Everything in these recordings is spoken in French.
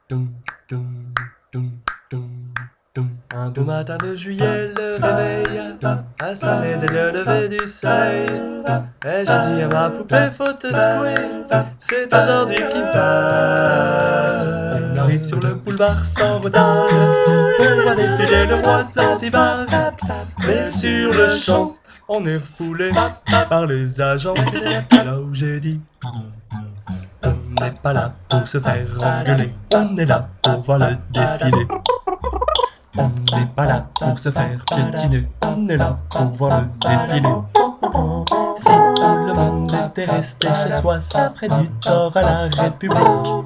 Un beau matin de juillet, le réveil a sonné dès le lever du soleil. Et j'ai dit à ma poupée, faut te secouer, c'est aujourd'hui qui passe. On arrive sur le boulevard sans retard, on voit défiler le roi de Zanzibar. Mais sur le champ, on est refoulé par les agents. C'est là où j'ai dit, on n'est pas là pour se faire engueuler, on est là pour voir le défilé. On n'est pas là pour se faire piétiner, on est là pour voir le défilé. Si tout le monde était resté chez soi, ça ferait du tort à la République.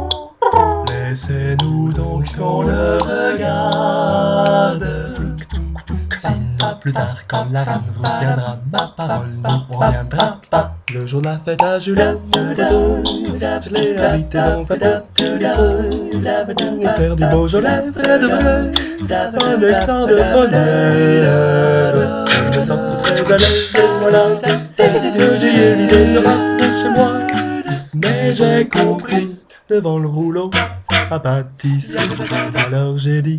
Laissez-nous donc qu'on le regarde. Sinon plus tard quand la reine reviendra, ma parole n'y reviendra pas. Le jour de la fête à Juliette, je l'ai invité dans sa tête. On sert du Beaujolais près de vrai, un éclat de première. Je me sens très à l'aise et voilà que j'ai eu l'idée de rentrer chez moi. Mais j'ai compris devant le rouleau à pâtisserie, alors j'ai dit,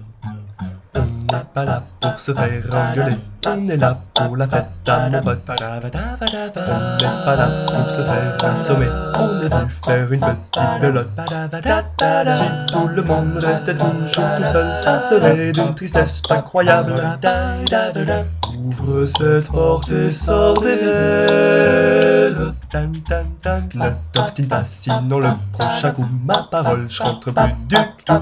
on n'est pas là pour se faire engueuler, on est là pour la fête à mon pote. On n'est pas là pour se faire assommer, on est venu faire une petite pelote. Si tout le monde restait toujours tout seul, ça serait d'une tristesse incroyable. Ouvre cette porte et sors des verres. Ne t'obstine pas, sinon le prochain coup, ma parole, je rentre plus du tout.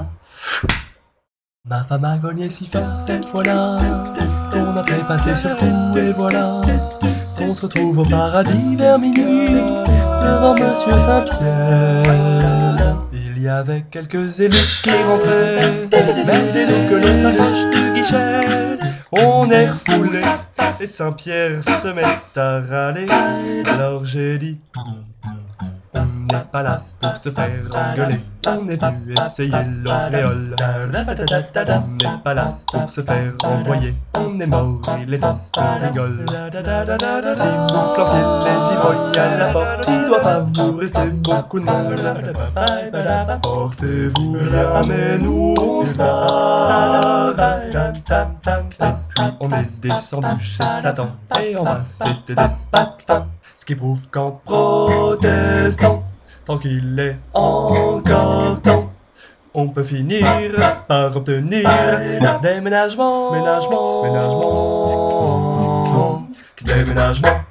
Ma femme a cogné si fort cette fois-là qu'on a fait passer sur coup et voilà qu'on se retrouve au paradis vers minuit devant Monsieur Saint-Pierre. Il y avait quelques élus qui rentraient, mais c'est nous que l'on s'approche du guichet. On est refoulé et Saint-Pierre se met à râler. Alors j'ai dit, on n'est pas là pour se faire engueuler, on est venu essayer l'auréole. On n'est pas là pour se faire renvoyer, on est mort, il est temps qu'on rigole. Si vous flanquez les ivrognes à la porte, il doit pas vous rester beaucoup de monde. Portez-vous bien, mais nous on se barre. Et puis on est descendu chez Satan, et en bas c'était des patins. Ce qui prouve qu'en protestant, tant qu'il est encore temps, on peut finir par obtenir déménagement.